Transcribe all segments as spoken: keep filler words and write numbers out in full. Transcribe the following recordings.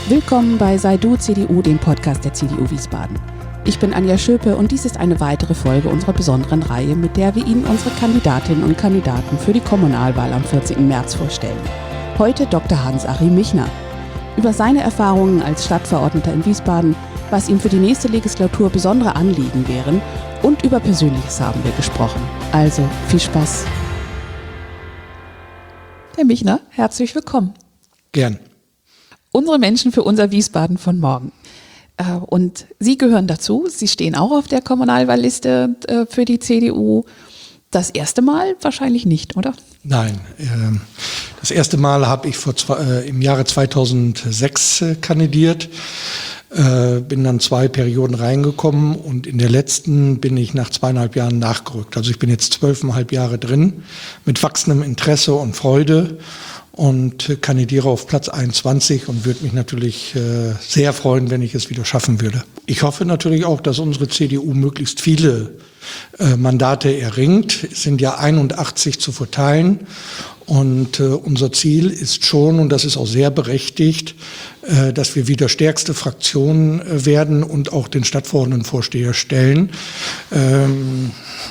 Willkommen bei Sei Du C D U, dem Podcast der C D U Wiesbaden. Ich bin Anja Schöpe und dies ist eine weitere Folge unserer besonderen Reihe, mit der wir Ihnen unsere Kandidatinnen und Kandidaten für die Kommunalwahl am vierzehnten März vorstellen. Heute Doktor Hans-Achim Michner. Über seine Erfahrungen als Stadtverordneter in Wiesbaden, was ihm für die nächste Legislatur besondere Anliegen wären und über Persönliches haben wir gesprochen. Also viel Spaß. Herr Michner, herzlich willkommen. Gern. Unsere Menschen für unser Wiesbaden von morgen. Und Sie gehören dazu. Sie stehen auch auf der Kommunalwahlliste für die C D U. Das erste Mal wahrscheinlich nicht, oder? Nein, das erste Mal habe ich vor zwei, im Jahre zweitausendsechs kandidiert, bin dann zwei Perioden reingekommen und in der letzten bin ich nach zweieinhalb Jahren nachgerückt. Also ich bin jetzt zwölfeinhalb Jahre drin mit wachsendem Interesse und Freude und kandidiere auf Platz einundzwanzig und würde mich natürlich äh, sehr freuen, wenn ich es wieder schaffen würde. Ich hoffe natürlich auch, dass unsere C D U möglichst viele äh, Mandate erringt. Es sind ja einundachtzig zu verteilen und äh, unser Ziel ist schon, und das ist auch sehr berechtigt, äh, dass wir wieder stärkste Fraktion äh, werden und auch den Stadtverordnetenvorsteher stellen. Ähm,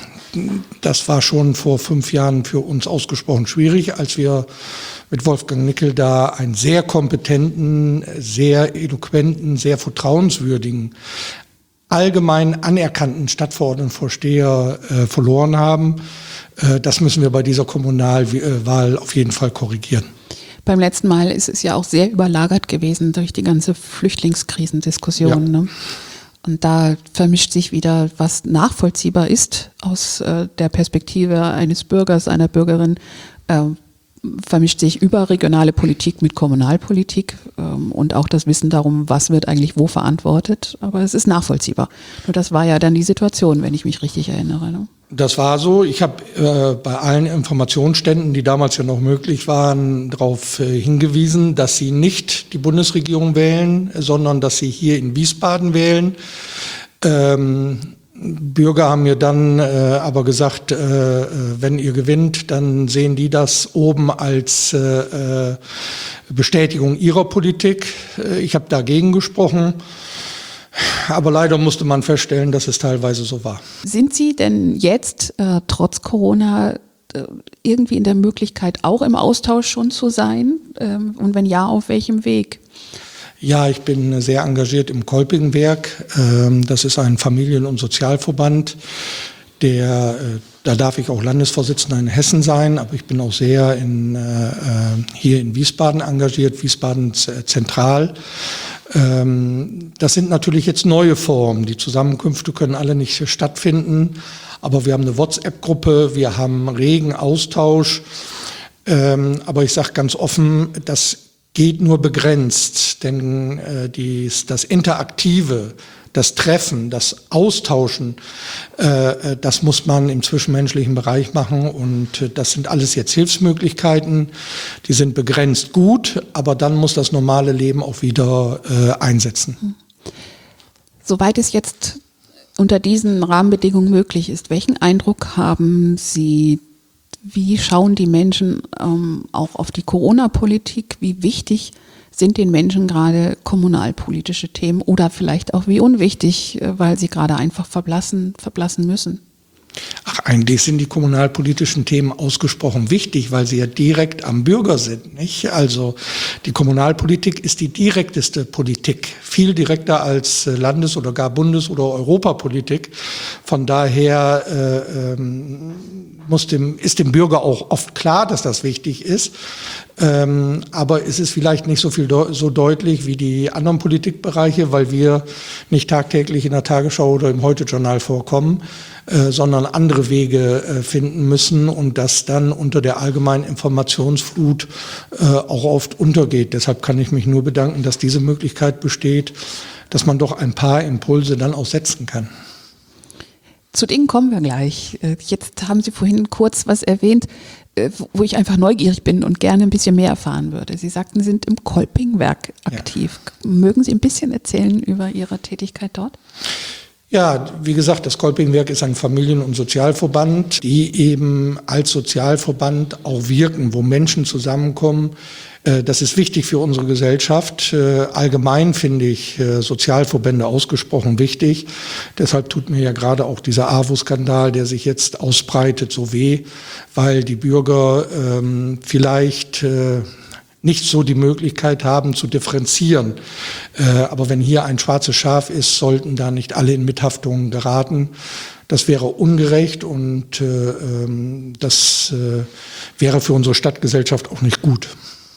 Das war schon vor fünf Jahren für uns ausgesprochen schwierig, als wir mit Wolfgang Nickel da einen sehr kompetenten, sehr eloquenten, sehr vertrauenswürdigen, allgemein anerkannten Stadtverordnetenvorsteher äh, verloren haben. Äh, das müssen wir bei dieser Kommunalwahl auf jeden Fall korrigieren. Beim letzten Mal ist es ja auch sehr überlagert gewesen durch die ganze Flüchtlingskrisendiskussion, Ja. ne? Und da vermischt sich wieder, was nachvollziehbar ist aus äh, der Perspektive eines Bürgers, einer Bürgerin, äh, vermischt sich überregionale Politik mit Kommunalpolitik ähm, und auch das Wissen darum, was wird eigentlich wo verantwortet. Aber es ist nachvollziehbar. Nur das war ja dann die Situation, wenn ich mich richtig erinnere. Ne? Das war so. Ich habe äh, bei allen Informationsständen, die damals ja noch möglich waren, darauf äh, hingewiesen, dass sie nicht die Bundesregierung wählen, sondern dass sie hier in Wiesbaden wählen. Ähm, Bürger haben mir dann äh, aber gesagt, äh, wenn ihr gewinnt, dann sehen die das oben als äh, Bestätigung ihrer Politik. Äh, ich habe dagegen gesprochen. Aber leider musste man feststellen, dass es teilweise so war. Sind Sie denn jetzt, äh, trotz Corona, äh, irgendwie in der Möglichkeit, auch im Austausch schon zu sein? Ähm, und wenn ja, auf welchem Weg? Ja, ich bin sehr engagiert im Kolpingwerk. Ähm, das ist ein Familien- und Sozialverband, der, äh, da darf ich auch Landesvorsitzender in Hessen sein, aber ich bin auch sehr in, äh, hier in Wiesbaden engagiert, Wiesbaden zentral. Das sind natürlich jetzt neue Formen. Die Zusammenkünfte können alle nicht stattfinden, aber wir haben eine WhatsApp-Gruppe, wir haben regen Austausch. Aber ich sage ganz offen, das geht nur begrenzt, denn dies, das Interaktive, das Treffen, das Austauschen, äh, das muss man im zwischenmenschlichen Bereich machen und äh, das sind alles jetzt Hilfsmöglichkeiten, die sind begrenzt gut, aber dann muss das normale Leben auch wieder äh, einsetzen. Soweit es jetzt unter diesen Rahmenbedingungen möglich ist, welchen Eindruck haben Sie, wie schauen die Menschen ähm, auch auf die Corona-Politik, wie wichtig sind den Menschen gerade kommunalpolitische Themen oder vielleicht auch wie unwichtig, weil sie gerade einfach verblassen, verblassen müssen? Ach, eigentlich sind die kommunalpolitischen Themen ausgesprochen wichtig, weil sie ja direkt am Bürger sind, nicht? Also die Kommunalpolitik ist die direkteste Politik, viel direkter als Landes- oder gar Bundes- oder Europapolitik. Von daher äh, ähm, muss dem, ist dem Bürger auch oft klar, dass das wichtig ist. Ähm, aber es ist vielleicht nicht so viel de- so deutlich wie die anderen Politikbereiche, weil wir nicht tagtäglich in der Tagesschau oder im Heute-Journal vorkommen, äh, sondern andere Wege äh, finden müssen und das dann unter der allgemeinen Informationsflut äh, auch oft untergeht. Deshalb kann ich mich nur bedanken, dass diese Möglichkeit besteht, dass man doch ein paar Impulse dann auch setzen kann. Zu denen kommen wir gleich. Jetzt haben Sie vorhin kurz was erwähnt, wo ich einfach neugierig bin und gerne ein bisschen mehr erfahren würde. Sie sagten, Sie sind im Kolpingwerk aktiv. Ja. Mögen Sie ein bisschen erzählen über Ihre Tätigkeit dort? Ja, wie gesagt, das Kolpingwerk ist ein Familien- und Sozialverband, die eben als Sozialverband auch wirken, wo Menschen zusammenkommen, Das ist wichtig für unsere Gesellschaft. Allgemein finde ich Sozialverbände ausgesprochen wichtig. Deshalb tut mir ja gerade auch dieser A W O-Skandal, der sich jetzt ausbreitet, so weh, weil die Bürger ähm, vielleicht äh, nicht so die Möglichkeit haben zu differenzieren. Äh, aber wenn hier ein schwarzes Schaf ist, sollten da nicht alle in Mithaftung geraten. Das wäre ungerecht und äh, ähm, das äh, wäre für unsere Stadtgesellschaft auch nicht gut.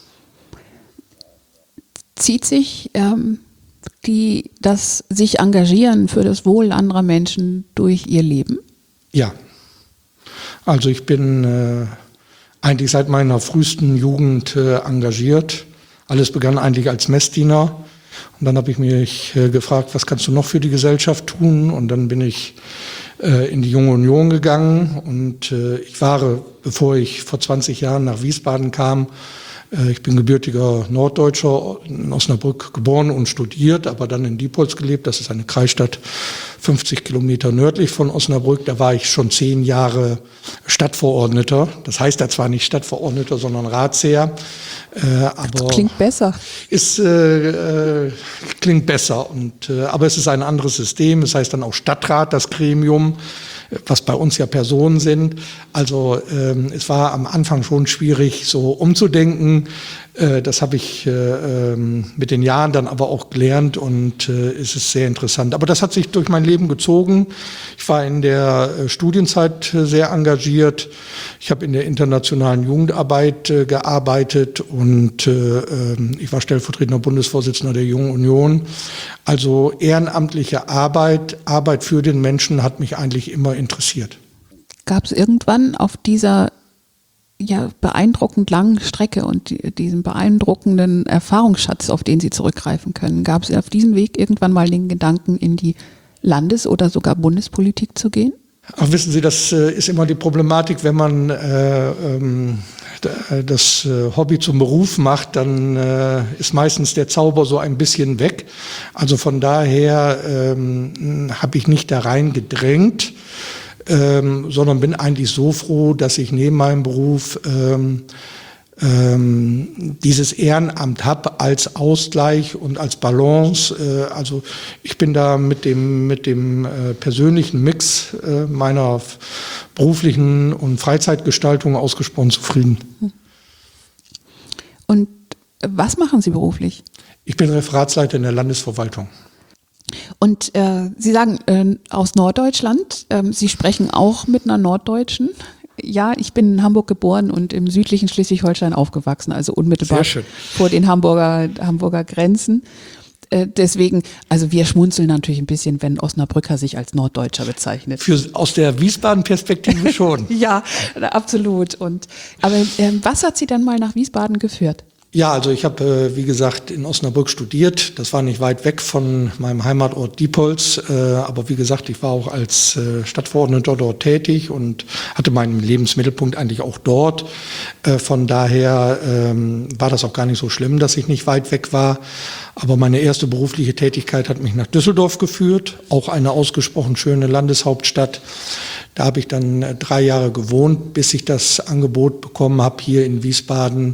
Zieht sich ähm, die, das sich engagieren für das Wohl anderer Menschen durch ihr Leben? Ja. Also ich bin äh, eigentlich seit meiner frühesten Jugend äh, engagiert. Alles begann eigentlich als Messdiener. Und dann habe ich mich äh, gefragt, was kannst du noch für die Gesellschaft tun? Und dann bin ich äh, in die Junge Union gegangen. Und äh, ich war, bevor ich vor zwanzig Jahren nach Wiesbaden kam, ich bin gebürtiger Norddeutscher, in Osnabrück geboren und studiert, aber dann in Diepholz gelebt. Das ist eine Kreisstadt, fünfzig Kilometer nördlich von Osnabrück. Da war ich schon zehn Jahre Stadtverordneter. Das heißt da zwar nicht Stadtverordneter, sondern Ratsherr. Äh, aber das klingt besser. Ist, äh, äh, klingt besser. Und, äh, aber es ist ein anderes System. Es heißt dann auch Stadtrat, das Gremium, was bei uns ja Personen sind. Also ähm, es war am Anfang schon schwierig, so umzudenken. Äh, das habe ich äh, ähm, mit den Jahren dann aber auch gelernt und äh, es ist sehr interessant. Aber das hat sich durch mein Leben gezogen. Ich war in der äh, Studienzeit äh, sehr engagiert. Ich habe in der internationalen Jugendarbeit äh, gearbeitet und äh, äh, ich war stellvertretender Bundesvorsitzender der Jungen Union. Also ehrenamtliche Arbeit, Arbeit für den Menschen hat mich eigentlich immer interessiert. Gab es irgendwann auf dieser ja, beeindruckend langen Strecke und die, diesen beeindruckenden Erfahrungsschatz, auf den Sie zurückgreifen können, gab es auf diesem Weg irgendwann mal den Gedanken, in die Landes- oder sogar Bundespolitik zu gehen? Ach, wissen Sie, das äh, ist immer die Problematik, wenn man äh, ähm, das äh, Hobby zum Beruf macht, dann äh, ist meistens der Zauber so ein bisschen weg. Also von daher ähm, habe ich nicht da rein gedrängt, ähm, sondern bin eigentlich so froh, dass ich neben meinem Beruf ähm, ähm, dieses Ehrenamt habe als Ausgleich und als Balance. Äh, also ich bin da mit dem, mit dem äh, persönlichen Mix äh, meiner beruflichen und Freizeitgestaltung ausgesprochen zufrieden. Und was machen Sie beruflich? Ich bin Referatsleiter in der Landesverwaltung. Und äh, Sie sagen äh, aus Norddeutschland, äh, Sie sprechen auch mit einer Norddeutschen. Ja, ich bin in Hamburg geboren und im südlichen Schleswig-Holstein aufgewachsen, also unmittelbar vor den Hamburger, Hamburger Grenzen. Äh, deswegen, also wir schmunzeln natürlich ein bisschen, wenn Osnabrücker sich als Norddeutscher bezeichnet. Für, aus der Wiesbaden-Perspektive schon. Ja, absolut. Und, aber äh, was hat Sie dann mal nach Wiesbaden geführt? Ja, also ich habe, äh, wie gesagt, in Osnabrück studiert. Das war nicht weit weg von meinem Heimatort Diepholz. Äh, aber wie gesagt, ich war auch als äh, Stadtverordneter dort tätig und hatte meinen Lebensmittelpunkt eigentlich auch dort. Äh, von daher ähm, war das auch gar nicht so schlimm, dass ich nicht weit weg war. Aber meine erste berufliche Tätigkeit hat mich nach Düsseldorf geführt. Auch eine ausgesprochen schöne Landeshauptstadt. Da habe ich dann äh, drei Jahre gewohnt, bis ich das Angebot bekommen habe, hier in Wiesbaden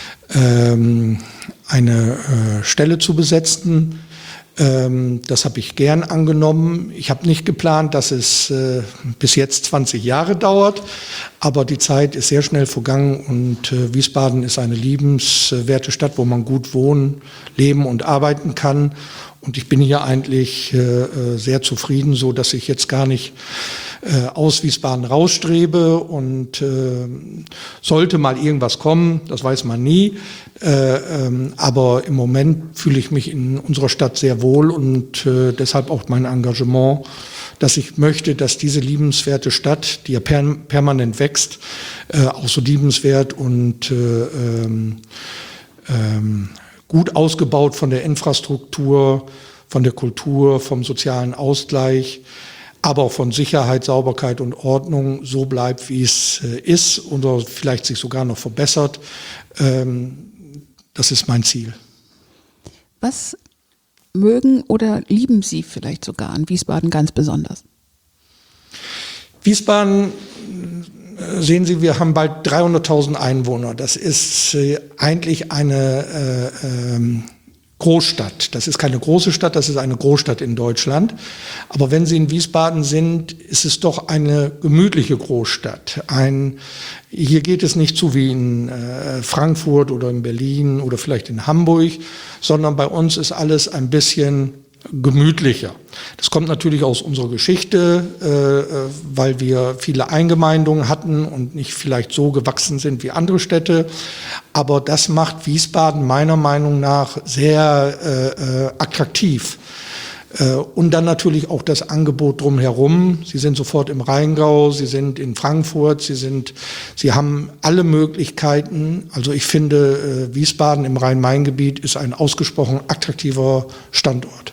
eine äh, Stelle zu besetzen. Ähm, das habe ich gern angenommen. Ich habe nicht geplant, dass es äh, bis jetzt zwanzig Jahre dauert, aber die Zeit ist sehr schnell vergangen und äh, Wiesbaden ist eine liebenswerte Stadt, wo man gut wohnen, leben und arbeiten kann. Und ich bin hier eigentlich äh, sehr zufrieden, so dass ich jetzt gar nicht äh, aus Wiesbaden rausstrebe und äh, sollte mal irgendwas kommen, das weiß man nie. Äh, ähm, aber im Moment fühle ich mich in unserer Stadt sehr wohl und äh, deshalb auch mein Engagement, dass ich möchte, dass diese liebenswerte Stadt, die ja per permanent wächst, äh, auch so liebenswert und äh, ähm, ähm, gut ausgebaut von der Infrastruktur, von der Kultur, vom sozialen Ausgleich, aber auch von Sicherheit, Sauberkeit und Ordnung so bleibt, wie es äh, ist oder vielleicht sich sogar noch verbessert. Ähm, das ist mein Ziel. Was mögen oder lieben Sie vielleicht sogar an Wiesbaden ganz besonders? Wiesbaden sehen Sie, wir haben bald dreihunderttausend Einwohner. Das ist äh, eigentlich eine äh, ähm, Großstadt. Das ist keine große Stadt, das ist eine Großstadt in Deutschland. Aber wenn Sie in Wiesbaden sind, ist es doch eine gemütliche Großstadt. Ein, hier geht es nicht zu wie in äh, Frankfurt oder in Berlin oder vielleicht in Hamburg, sondern bei uns ist alles ein bisschen gemütlicher. Das kommt natürlich aus unserer Geschichte, äh, weil wir viele Eingemeindungen hatten und nicht vielleicht so gewachsen sind wie andere Städte. Aber das macht Wiesbaden meiner Meinung nach sehr äh, attraktiv. Äh, und dann natürlich auch das Angebot drumherum. Sie sind sofort im Rheingau, Sie sind in Frankfurt, Sie sind, Sie haben alle Möglichkeiten. Also ich finde, äh, Wiesbaden im Rhein-Main-Gebiet ist ein ausgesprochen attraktiver Standort.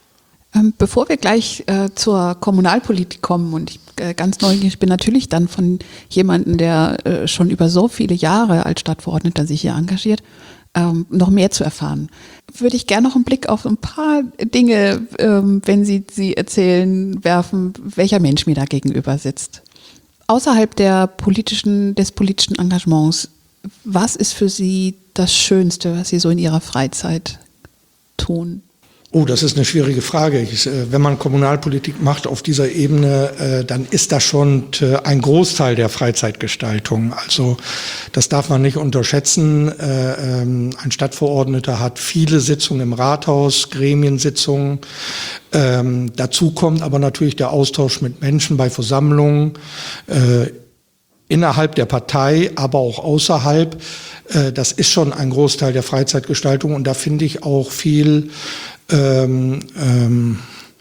Bevor wir gleich äh, zur Kommunalpolitik kommen und ich äh, ganz neugierig bin, natürlich dann von jemandem, der äh, schon über so viele Jahre als Stadtverordneter sich hier engagiert, ähm, noch mehr zu erfahren, würde ich gerne noch einen Blick auf ein paar Dinge, ähm, wenn Sie sie erzählen, werfen, welcher Mensch mir da gegenüber sitzt. Außerhalb der politischen, des politischen Engagements, was ist für Sie das Schönste, was Sie so in Ihrer Freizeit tun? Oh, das ist eine schwierige Frage. Ich, äh, wenn man Kommunalpolitik macht auf dieser Ebene, äh, dann ist das schon äh, ein Großteil der Freizeitgestaltung. Also das darf man nicht unterschätzen. Äh, ähm, ein Stadtverordneter hat viele Sitzungen im Rathaus, Gremiensitzungen. Ähm, dazu kommt aber natürlich der Austausch mit Menschen bei Versammlungen, äh, innerhalb der Partei, aber auch außerhalb. Äh, das ist schon ein Großteil der Freizeitgestaltung und da finde ich auch viel Ähm, ähm,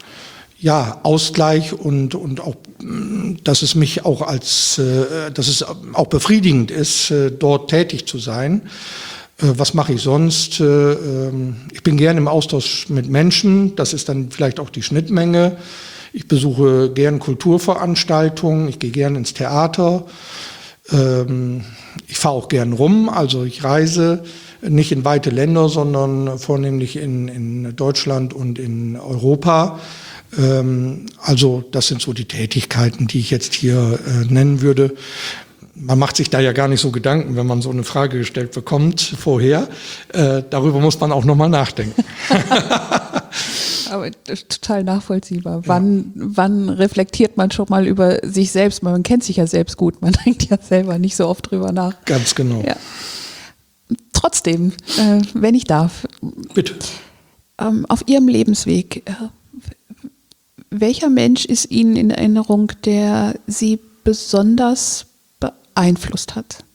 ja, Ausgleich und, und auch, dass es mich auch als, äh, dass es auch befriedigend ist, äh, dort tätig zu sein. Äh, was mache ich sonst? Äh, äh, ich bin gerne im Austausch mit Menschen, das ist dann vielleicht auch die Schnittmenge. Ich besuche gern Kulturveranstaltungen, ich gehe gern ins Theater. Ähm, ich fahre auch gern rum, also ich reise. Nicht in weite Länder, sondern vornehmlich in, in Deutschland und in Europa. Ähm, also das sind so die Tätigkeiten, die ich jetzt hier äh, nennen würde. Man macht sich da ja gar nicht so Gedanken, wenn man so eine Frage gestellt bekommt vorher. Äh, darüber muss man auch nochmal nachdenken. Aber total nachvollziehbar. Ja. Wann, wann reflektiert man schon mal über sich selbst? Man kennt sich ja selbst gut, man denkt ja selber nicht so oft drüber nach. Ganz genau. Ja. Trotzdem, äh, wenn ich darf. Bitte. Ähm, auf Ihrem Lebensweg, äh, welcher Mensch ist Ihnen in Erinnerung, der Sie besonders beeinflusst hat?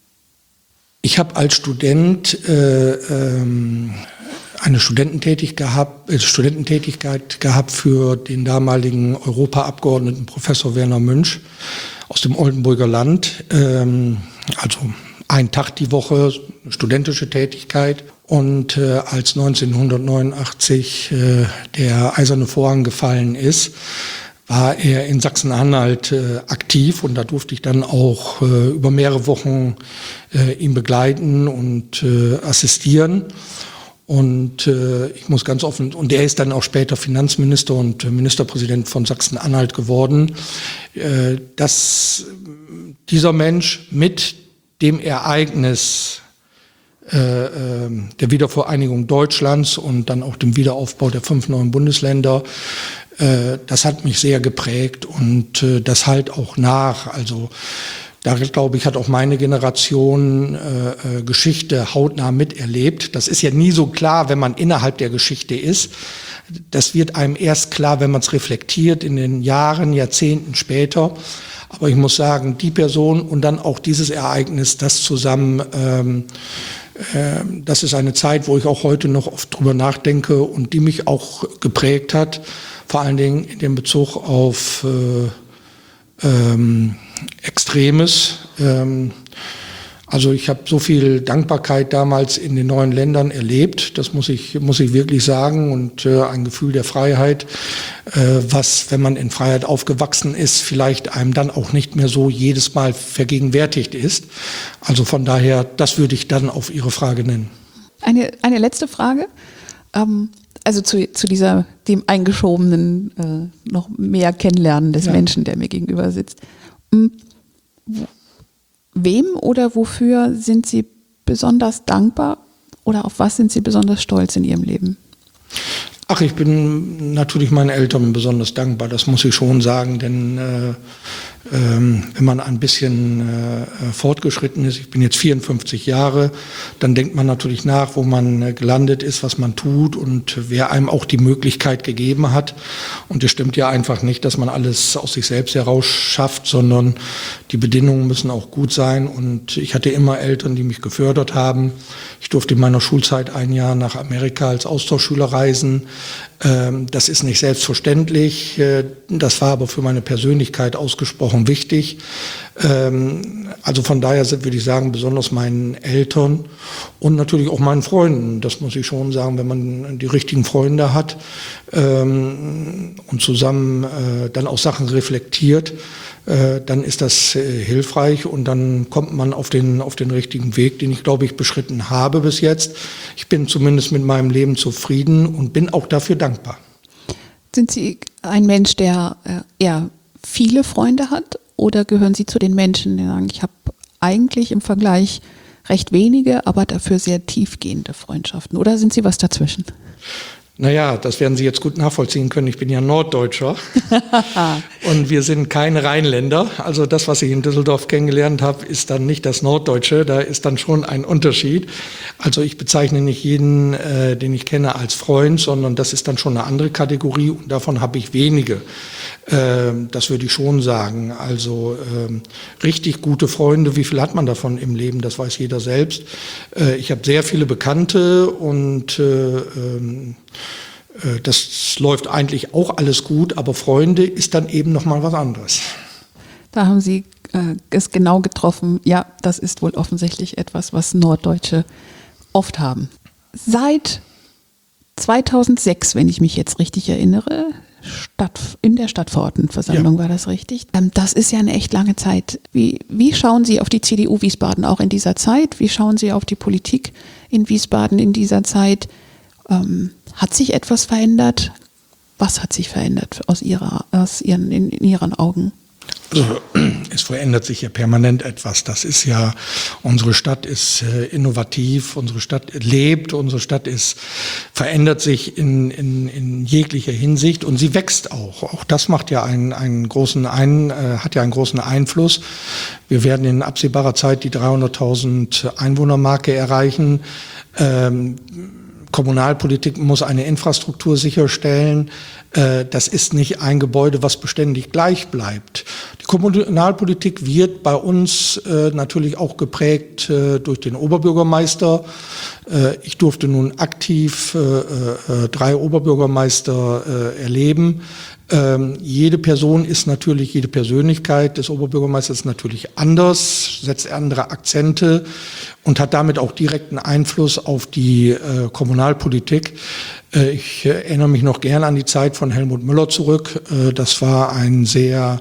Ich habe als Student äh, ähm, eine Studententätigkeit gehabt, äh, Studententätigkeit gehabt für den damaligen Europaabgeordneten Professor Werner Münch aus dem Oldenburger Land. Ähm, also ein Tag die Woche, studentische Tätigkeit. Und äh, als neunzehnhundertneunundachtzig äh, der Eiserne Vorhang gefallen ist, war er in Sachsen-Anhalt äh, aktiv und da durfte ich dann auch äh, über mehrere Wochen äh, ihn begleiten und äh, assistieren. Und äh, ich muss ganz offen, und er ist dann auch später Finanzminister und äh, Ministerpräsident von Sachsen-Anhalt geworden, äh, dass dieser Mensch mit dem Ereignis äh, äh, der Wiedervereinigung Deutschlands und dann auch dem Wiederaufbau der fünf neuen Bundesländer, äh, das hat mich sehr geprägt und äh, das halt auch nach. Also da, glaube ich, hat auch meine Generation äh, Geschichte hautnah miterlebt. Das ist ja nie so klar, wenn man innerhalb der Geschichte ist. Das wird einem erst klar, wenn man es reflektiert in den Jahren, Jahrzehnten später. Aber ich muss sagen, die Person und dann auch dieses Ereignis, das zusammen, ähm, äh, das ist eine Zeit, wo ich auch heute noch oft drüber nachdenke und die mich auch geprägt hat, vor allen Dingen in dem Bezug auf äh, ähm, Extremes. Ähm, also ich habe so viel Dankbarkeit damals in den neuen Ländern erlebt, das muss ich, muss ich wirklich sagen, und äh, ein Gefühl der Freiheit, äh, was, wenn man in Freiheit aufgewachsen ist, vielleicht einem dann auch nicht mehr so jedes Mal vergegenwärtigt ist. Also von daher, das würde ich dann auf Ihre Frage nennen. Eine, eine letzte Frage, ähm, also zu, zu dieser, dem eingeschobenen, äh, noch mehr Kennenlernen des ja. Menschen, der mir gegenüber sitzt. wem oder wofür sind Sie besonders dankbar oder auf was sind Sie besonders stolz in Ihrem Leben? Ach, ich bin natürlich meinen Eltern besonders dankbar, das muss ich schon sagen, denn äh, ähm, wenn man ein bisschen äh, fortgeschritten ist, ich bin jetzt vierundfünfzig Jahre, dann denkt man natürlich nach, wo man äh, gelandet ist, was man tut und wer einem auch die Möglichkeit gegeben hat. Und es stimmt ja einfach nicht, dass man alles aus sich selbst heraus schafft, sondern die Bedingungen müssen auch gut sein. Und ich hatte immer Eltern, die mich gefördert haben. Ich durfte in meiner Schulzeit ein Jahr nach Amerika als Austauschschüler reisen. Das ist nicht selbstverständlich, das war aber für meine Persönlichkeit ausgesprochen wichtig. Also von daher würde ich sagen, besonders meinen Eltern und natürlich auch meinen Freunden. Das muss ich schon sagen, wenn man die richtigen Freunde hat und zusammen dann auch Sachen reflektiert, dann ist das hilfreich und dann kommt man auf den, auf den richtigen Weg, den ich, glaube ich, beschritten habe bis jetzt. Ich bin zumindest mit meinem Leben zufrieden und bin auch dafür dankbar. Sind Sie ein Mensch, der eher viele Freunde hat oder gehören Sie zu den Menschen, die sagen, ich habe eigentlich im Vergleich recht wenige, aber dafür sehr tiefgehende Freundschaften? Oder sind Sie was dazwischen? Naja, das werden Sie jetzt gut nachvollziehen können. Ich bin ja Norddeutscher und wir sind keine Rheinländer. Also das, was ich in Düsseldorf kennengelernt habe, ist dann nicht das Norddeutsche. Da ist dann schon ein Unterschied. Also ich bezeichne nicht jeden, äh, den ich kenne, als Freund, sondern das ist dann schon eine andere Kategorie und davon habe ich wenige. Ähm, das würde ich schon sagen. Also ähm, richtig gute Freunde, wie viel hat man davon im Leben? Das weiß jeder selbst. Äh, ich habe sehr viele Bekannte und äh, ähm, das läuft eigentlich auch alles gut, aber Freunde ist dann eben nochmal was anderes. Da haben Sie äh, es genau getroffen. Ja, das ist wohl offensichtlich etwas, was Norddeutsche oft haben. Seit zweitausendsechs, wenn ich mich jetzt richtig erinnere, Stadt, in der Stadtverordnetenversammlung ja. War das richtig? Ähm, das ist ja eine echt lange Zeit. Wie, wie schauen Sie auf die C D U Wiesbaden auch in dieser Zeit? Wie schauen Sie auf die Politik in Wiesbaden in dieser Zeit? Ähm, hat sich etwas verändert? Was hat sich verändert aus, ihrer, aus ihren, in, in Ihren Augen? Also, es verändert sich ja permanent etwas. Das ist ja, unsere Stadt ist äh, innovativ, unsere Stadt lebt, unsere Stadt ist, verändert sich in, in, in jeglicher Hinsicht und sie wächst auch. Auch das macht ja einen, einen großen ein, äh, hat ja einen großen Einfluss. Wir werden in absehbarer Zeit die dreihunderttausend Einwohnermarke erreichen. Ähm, Kommunalpolitik muss eine Infrastruktur sicherstellen. Das ist nicht ein Gebäude, was beständig gleich bleibt. Die Kommunalpolitik wird bei uns natürlich auch geprägt durch den Oberbürgermeister. Ich durfte nun aktiv drei Oberbürgermeister erleben. Ähm, jede Person ist natürlich, jede Persönlichkeit des Oberbürgermeisters ist natürlich anders, setzt andere Akzente und hat damit auch direkten Einfluss auf die äh, Kommunalpolitik. Äh, ich äh, erinnere mich noch gerne an die Zeit von Helmut Müller zurück. Äh, das war ein sehr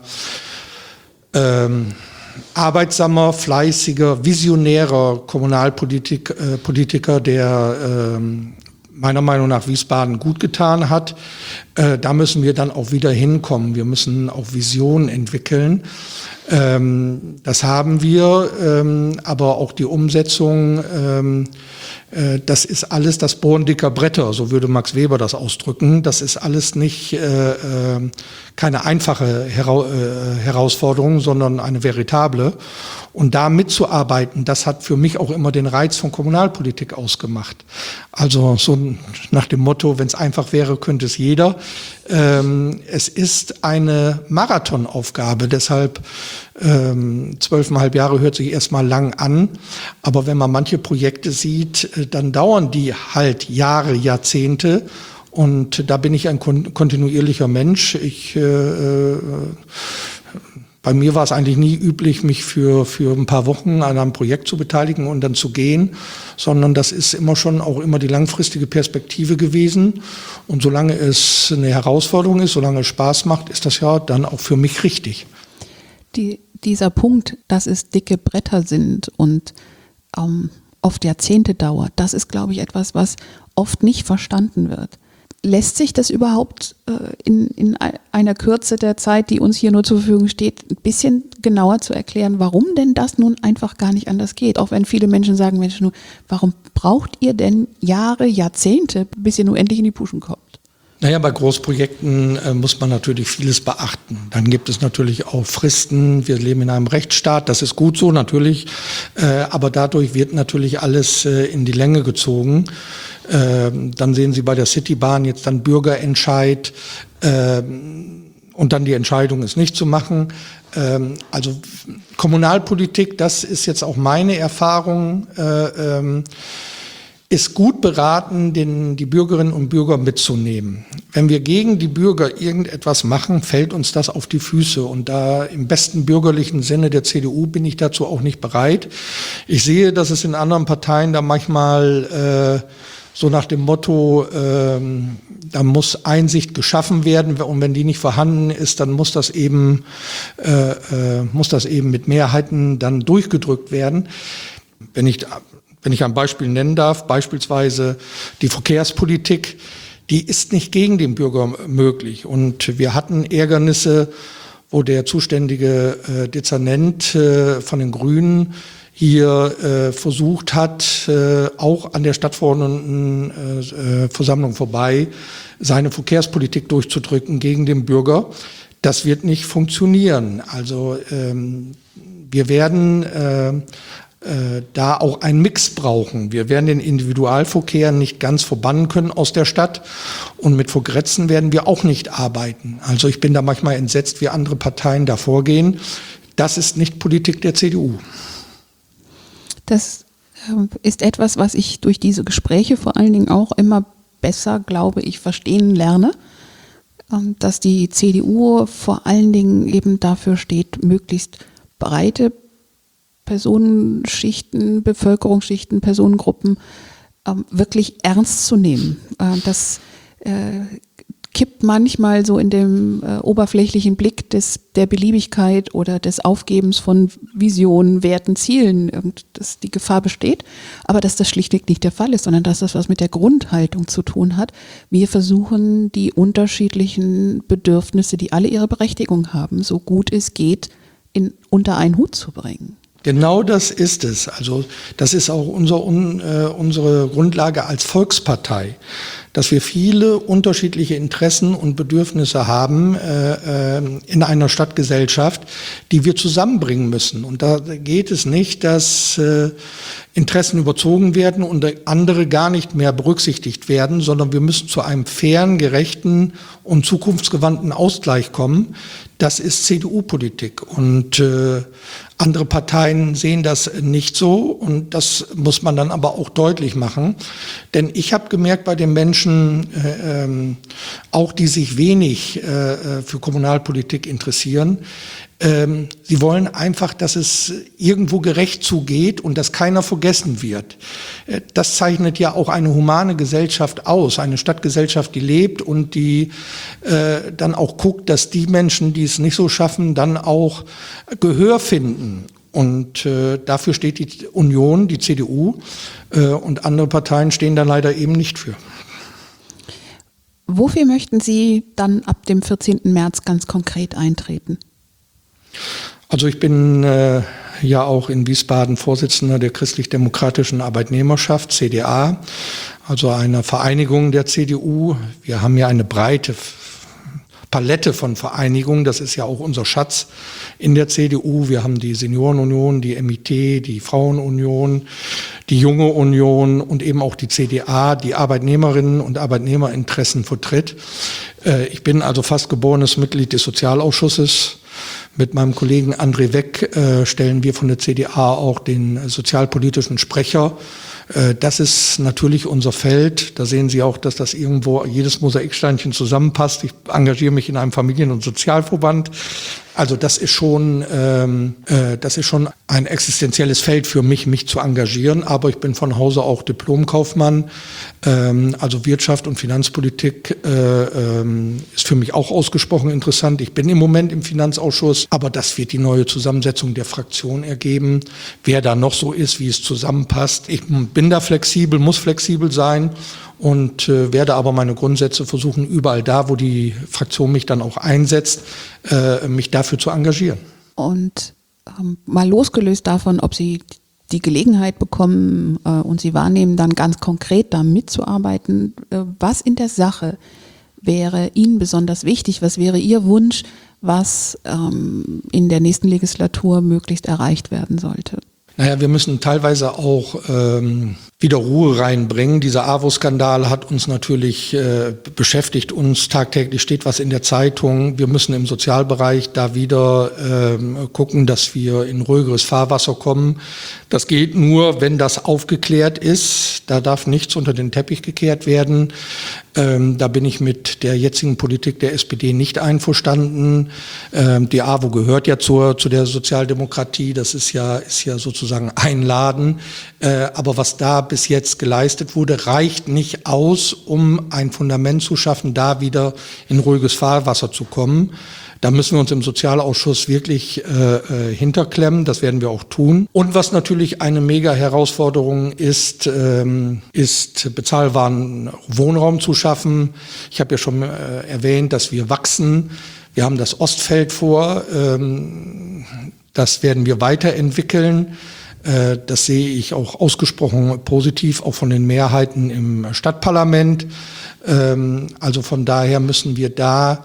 ähm, arbeitsamer, fleißiger, visionärer Kommunalpolitiker, äh, Politiker, der ähm, meiner Meinung nach Wiesbaden gut getan hat. Äh, da müssen wir dann auch wieder hinkommen. Wir müssen auch Visionen entwickeln. Ähm, das haben wir, ähm, aber auch die Umsetzung, ähm, äh, das ist alles das Bohren dicker Bretter, so würde Max Weber das ausdrücken. Das ist alles nicht äh, äh, keine einfache Hera- äh, Herausforderung, sondern eine veritable. Und da mitzuarbeiten, das hat für mich auch immer den Reiz von Kommunalpolitik ausgemacht. Also so nach dem Motto, wenn es einfach wäre, könnte es jeder. Ähm, es ist eine Marathonaufgabe, deshalb ähm, zwölfeinhalb Jahre hört sich erstmal lang an. Aber wenn man manche Projekte sieht, dann dauern die halt Jahre, Jahrzehnte. Und da bin ich ein kon- kontinuierlicher Mensch. Ich äh, Bei mir war es eigentlich nie üblich, mich für, für ein paar Wochen an einem Projekt zu beteiligen und dann zu gehen, sondern das ist immer schon auch immer die langfristige Perspektive gewesen. Und solange es eine Herausforderung ist, solange es Spaß macht, ist das ja dann auch für mich richtig. Die, dieser Punkt, dass es dicke Bretter sind und ähm, oft Jahrzehnte dauert, das ist, glaube ich, etwas, was oft nicht verstanden wird. Lässt sich das überhaupt äh, in, in einer Kürze der Zeit, die uns hier nur zur Verfügung steht, ein bisschen genauer zu erklären, warum denn das nun einfach gar nicht anders geht? Auch wenn viele Menschen sagen, Mensch, nun, warum braucht ihr denn Jahre, Jahrzehnte, bis ihr nun endlich in die Puschen kommt? Naja, bei Großprojekten äh, muss man natürlich vieles beachten. Dann gibt es natürlich auch Fristen. Wir leben in einem Rechtsstaat, das ist gut so natürlich, äh, aber dadurch wird natürlich alles äh, in die Länge gezogen. Äh, dann sehen Sie bei der Citybahn jetzt dann Bürgerentscheid äh, und dann die Entscheidung, es nicht zu machen. Äh, also Kommunalpolitik, das ist jetzt auch meine Erfahrung, äh, äh, ist gut beraten, den, die Bürgerinnen und Bürger mitzunehmen. Wenn wir gegen die Bürger irgendetwas machen, fällt uns das auf die Füße. Und da im besten bürgerlichen Sinne der C D U bin ich dazu auch nicht bereit. Ich sehe, dass es in anderen Parteien da manchmal äh, so nach dem Motto, äh, da muss Einsicht geschaffen werden und wenn die nicht vorhanden ist, dann muss das eben, äh, äh, muss das eben mit Mehrheiten dann durchgedrückt werden. Wenn ich Wenn ich ein Beispiel nennen darf, beispielsweise die Verkehrspolitik, die ist nicht gegen den Bürger möglich. Und wir hatten Ärgernisse, wo der zuständige äh, Dezernent äh, von den Grünen hier äh, versucht hat, äh, auch an der Stadtverordnetenversammlung äh, vorbei, seine Verkehrspolitik durchzudrücken gegen den Bürger. Das wird nicht funktionieren. Also ähm, wir werden äh, Äh, da auch einen Mix brauchen. Wir werden den Individualverkehr nicht ganz verbannen können aus der Stadt und mit Vergrätzen werden wir auch nicht arbeiten. Also ich bin da manchmal entsetzt, wie andere Parteien da vorgehen. Das ist nicht Politik der C D U. Das äh, ist etwas, was ich durch diese Gespräche vor allen Dingen auch immer besser, glaube ich, verstehen lerne, äh, dass die C D U vor allen Dingen eben dafür steht, möglichst breite Personenschichten, Bevölkerungsschichten, Personengruppen ähm, wirklich ernst zu nehmen. Äh, das äh, kippt manchmal so in dem äh, oberflächlichen Blick des, der Beliebigkeit oder des Aufgebens von Visionen, Werten, Zielen, und dass die Gefahr besteht, aber dass das schlichtweg nicht der Fall ist, sondern dass das was mit der Grundhaltung zu tun hat. Wir versuchen, die unterschiedlichen Bedürfnisse, die alle ihre Berechtigung haben, so gut es geht, in, unter einen Hut zu bringen. Genau das ist es. Also das ist auch unser, un, äh, unsere Grundlage als Volkspartei, dass wir viele unterschiedliche Interessen und Bedürfnisse haben äh, äh, in einer Stadtgesellschaft, die wir zusammenbringen müssen. Und da geht es nicht, dass äh, Interessen überzogen werden und andere gar nicht mehr berücksichtigt werden, sondern wir müssen zu einem fairen, gerechten und zukunftsgewandten Ausgleich kommen. Das ist C D U-Politik und äh, andere Parteien sehen das nicht so und das muss man dann aber auch deutlich machen. Denn ich habe gemerkt bei den Menschen, äh, ähm, auch die sich wenig äh, für Kommunalpolitik interessieren, ähm, sie wollen einfach, dass es irgendwo gerecht zugeht und dass keiner vergessen wird. Äh, das zeichnet ja auch eine humane Gesellschaft aus, eine Stadtgesellschaft, die lebt und die äh, dann auch guckt, dass die Menschen, die es nicht so schaffen, dann auch Gehör finden. Und äh, dafür steht die Union, die C D U, äh, und andere Parteien stehen da leider eben nicht für. Wofür möchten Sie dann ab dem vierzehnten März ganz konkret eintreten? Also ich bin äh, ja auch in Wiesbaden Vorsitzender der Christlich-Demokratischen Arbeitnehmerschaft, C D A, also einer Vereinigung der C D U. Wir haben ja eine breite Palette von Vereinigungen, das ist ja auch unser Schatz in der C D U. Wir haben die Seniorenunion, die M I T, die Frauenunion, die Junge Union und eben auch die C D A, die Arbeitnehmerinnen und Arbeitnehmerinteressen vertritt. Äh, ich bin also fast geborenes Mitglied des Sozialausschusses. Mit meinem Kollegen André Weck äh, stellen wir von der C D A auch den sozialpolitischen Sprecher. Äh, das ist natürlich unser Feld. Da sehen Sie auch, dass das irgendwo jedes Mosaiksteinchen zusammenpasst. Ich engagiere mich in einem Familien- und Sozialverband. Also das ist schon, ähm, äh, das ist schon ein existenzielles Feld für mich, mich zu engagieren. Aber ich bin von Hause auch Diplomkaufmann. Ähm, also Wirtschaft und Finanzpolitik äh, ähm, ist für mich auch ausgesprochen interessant. Ich bin im Moment im Finanzausschuss, aber das wird die neue Zusammensetzung der Fraktion ergeben. Wer da noch so ist, wie es zusammenpasst. Ich bin da flexibel, muss flexibel sein. und äh, werde aber meine Grundsätze versuchen, überall da, wo die Fraktion mich dann auch einsetzt, äh, mich dafür zu engagieren. Und ähm, mal losgelöst davon, ob Sie die Gelegenheit bekommen äh, und Sie wahrnehmen, dann ganz konkret da mitzuarbeiten, äh, was in der Sache wäre Ihnen besonders wichtig? Was wäre Ihr Wunsch, was ähm, in der nächsten Legislatur möglichst erreicht werden sollte? Naja, wir müssen teilweise auch ähm, wieder Ruhe reinbringen. Dieser A W O-Skandal hat uns natürlich äh, beschäftigt, uns tagtäglich steht was in der Zeitung. Wir müssen im Sozialbereich da wieder ähm, gucken, dass wir in ruhigeres Fahrwasser kommen. Das geht nur, wenn das aufgeklärt ist. Da darf nichts unter den Teppich gekehrt werden. Ähm, da bin ich mit der jetzigen Politik der S P D nicht einverstanden. Ähm, die A W O gehört ja zur, zu der Sozialdemokratie. Das ist ja, ist ja sozusagen ein Laden. Äh, aber was da bis jetzt geleistet wurde, reicht nicht aus, um ein Fundament zu schaffen, da wieder in ruhiges Fahrwasser zu kommen. Da müssen wir uns im Sozialausschuss wirklich äh, hinterklemmen. Das werden wir auch tun. Und was natürlich eine mega Herausforderung ist, ähm, ist bezahlbaren Wohnraum zu schaffen. Ich habe ja schon äh, erwähnt, dass wir wachsen. Wir haben das Ostfeld vor. Ähm, das werden wir weiterentwickeln. Äh, das sehe ich auch ausgesprochen positiv, auch von den Mehrheiten im Stadtparlament. Ähm, also von daher müssen wir da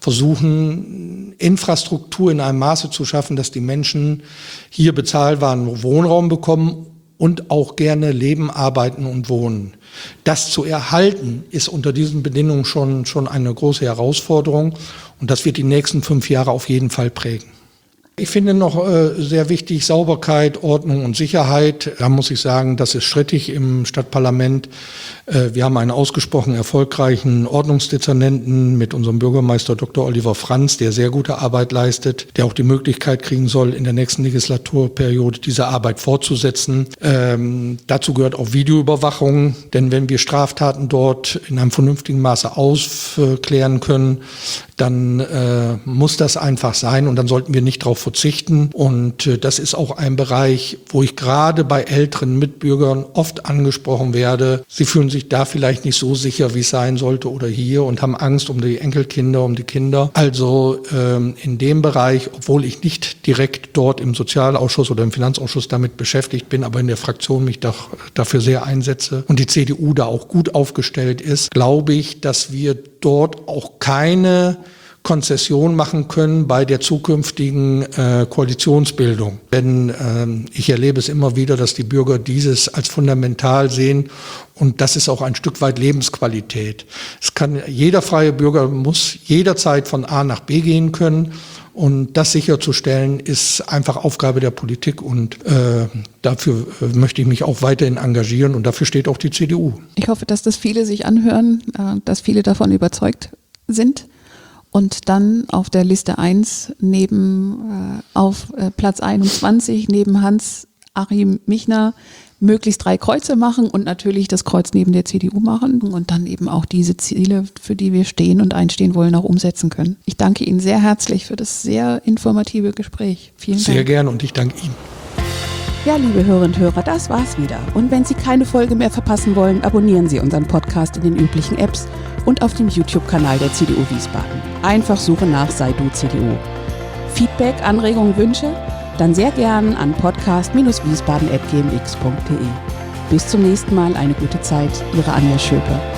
versuchen, Infrastruktur in einem Maße zu schaffen, dass die Menschen hier bezahlbaren Wohnraum bekommen und auch gerne leben, arbeiten und wohnen. Das zu erhalten, ist unter diesen Bedingungen schon, schon eine große Herausforderung und das wird die nächsten fünf Jahre auf jeden Fall prägen. Ich finde noch äh, sehr wichtig Sauberkeit, Ordnung und Sicherheit. Da muss ich sagen, das ist strittig im Stadtparlament. Äh, wir haben einen ausgesprochen erfolgreichen Ordnungsdezernenten mit unserem Bürgermeister Doktor Oliver Franz, der sehr gute Arbeit leistet, der auch die Möglichkeit kriegen soll, in der nächsten Legislaturperiode diese Arbeit fortzusetzen. Ähm, dazu gehört auch Videoüberwachung, denn wenn wir Straftaten dort in einem vernünftigen Maße aufklären können, dann äh, muss das einfach sein und dann sollten wir nicht darauf verzichten. Und äh, das ist auch ein Bereich, wo ich gerade bei älteren Mitbürgern oft angesprochen werde. Sie fühlen sich da vielleicht nicht so sicher, wie es sein sollte oder hier und haben Angst um die Enkelkinder, um die Kinder. Also ähm, in dem Bereich, obwohl ich nicht direkt dort im Sozialausschuss oder im Finanzausschuss damit beschäftigt bin, aber in der Fraktion mich doch dafür sehr einsetze und die C D U da auch gut aufgestellt ist, glaube ich, dass wir dort auch keine Konzession machen können bei der zukünftigen äh, Koalitionsbildung. Denn ähm, ich erlebe es immer wieder, dass die Bürger dieses als fundamental sehen und das ist auch ein Stück weit Lebensqualität. Es kann, jeder freie Bürger muss jederzeit von A nach B gehen können und das sicherzustellen ist einfach Aufgabe der Politik und äh, dafür äh, möchte ich mich auch weiterhin engagieren und dafür steht auch die C D U. Ich hoffe, dass das viele sich anhören, äh, dass viele davon überzeugt sind. Und dann auf der Liste eins neben, äh, auf äh, Platz einundzwanzig neben Hans-Achim Michner möglichst drei Kreuze machen und natürlich das Kreuz neben der C D U machen und dann eben auch diese Ziele, für die wir stehen und einstehen wollen, auch umsetzen können. Ich danke Ihnen sehr herzlich für das sehr informative Gespräch. Vielen Dank. Sehr gern und ich danke Ihnen. Ja, liebe Hörerinnen und Hörer, das war's wieder. Und wenn Sie keine Folge mehr verpassen wollen, abonnieren Sie unseren Podcast in den üblichen Apps und auf dem YouTube-Kanal der C D U Wiesbaden. Einfach suchen nach Sei Du C D U. Feedback, Anregungen, Wünsche? Dann sehr gern an podcast wiesbaden punkt g m x punkt d e. Bis zum nächsten Mal, eine gute Zeit. Ihre Anja Schöpe.